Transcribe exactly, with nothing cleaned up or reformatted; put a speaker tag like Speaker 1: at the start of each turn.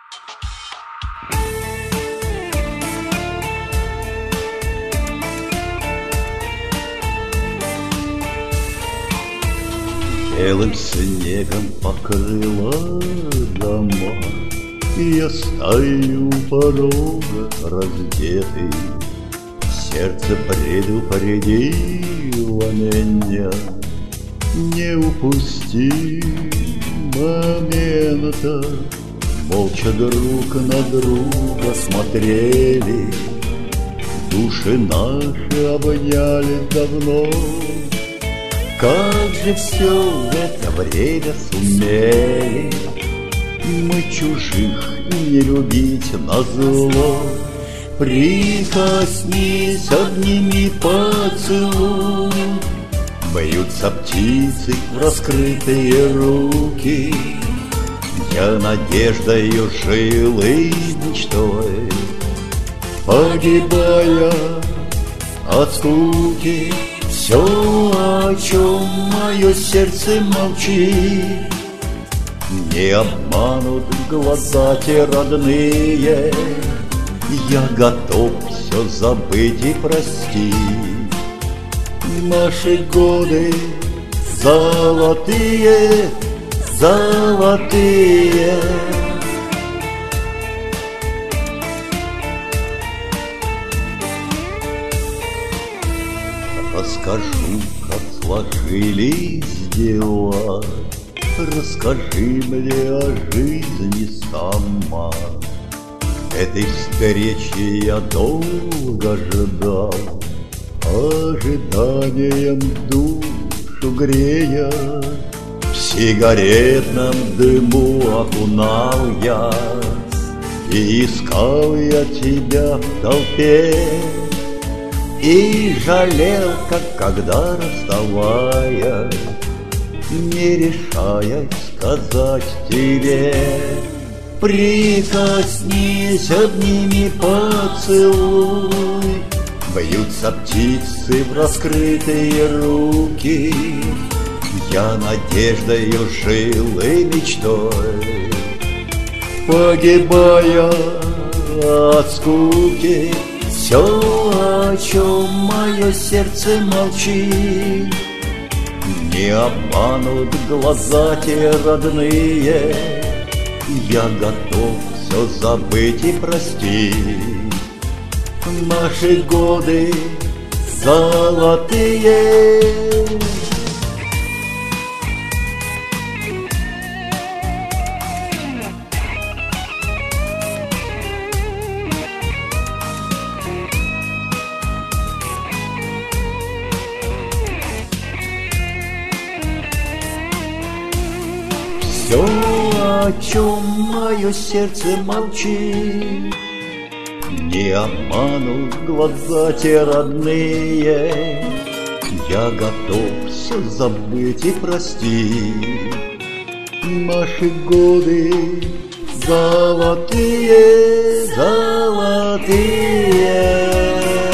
Speaker 1: Белым снегом покрыла дома, я стою у порога раздетый. Сердце предупредило меня: не упусти момента. Молча друг на друга смотрели, души наши обняли давно. Как же все в это время сумели мы чужих не любить назло. Прикоснись, обними, поцелуй. Бьются птицы в раскрытые руки. Я надеждою жил и мечтой, погибая от скуки. Все, о чем мое сердце молчит, не обманут глаза те родные. Я готов все забыть и простить. Наши годы золотые, золотые. Расскажу, как сложились дела. Расскажи мне о жизни сама. Этой встречи я долго ждал, ожиданием душу грея. В сигаретном дыму окунал я, и искал я тебя в толпе. И жалел, как когда расставая, не решаясь сказать тебе. Прикоснись, обними, поцелуй. Бьются птицы в раскрытые руки. Я надеждою жил и мечтой, погибая от скуки. Все, о чем мое сердце молчит, не обманут глаза те родные. Я готов все забыть и простить. Наши годы золотые. Все, о чем мое сердце молчит, не обманут глаза те родные. Я готов все забыть и простить. Наши годы золотые, золотые.